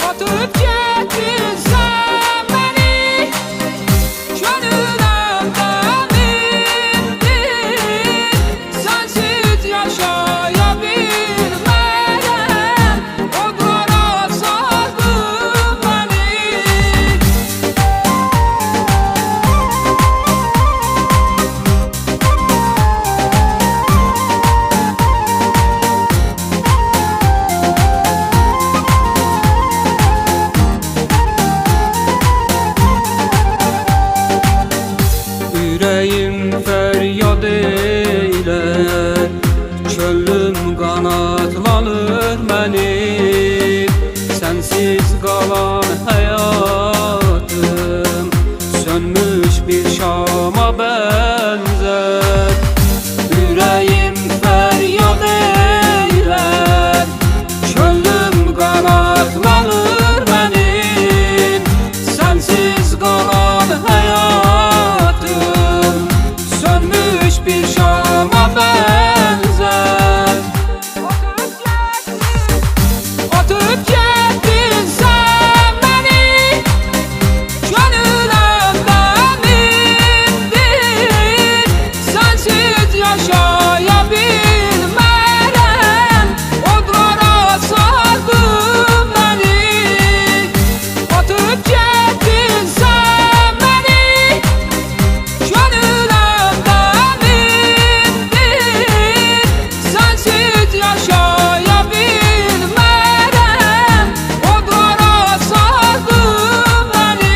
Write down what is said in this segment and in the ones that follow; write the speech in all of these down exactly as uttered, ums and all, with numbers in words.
Atıp getdin sən məni, könüləmdən indin. Sənsiz yaşaya bilmərəm, odlara saldın məni. Ürəyim fəryad eylər, çöllüm qanatlanır mənim. Sənsiz qalan həyatım sönmüş bir şama bənzər. Ürəyim fəryad eylər, çöllüm qanatlanır mənim. Sənsiz qalan həyatım sönmüş bir şama bənzər. Atıp getdin sən məni, könüləmdən indin. Sənsiz yaşaya bilmərəm, odlara saldın məni. Atıp getdin sən məni, könüləmdən indin. Sənsiz yaşaya bilmərəm, odlara saldın məni.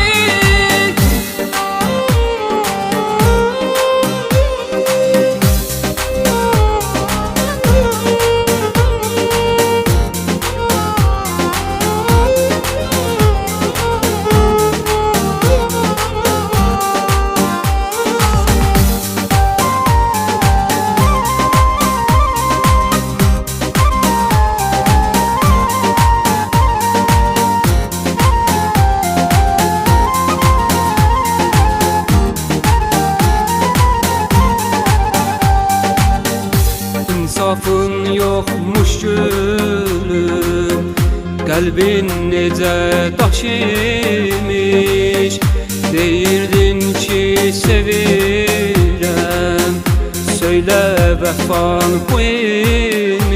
İnsafın yoxmuş gülüm, qəlbin necə daş imiş. Deyirdin ki sevirəm, söylə vəfan bu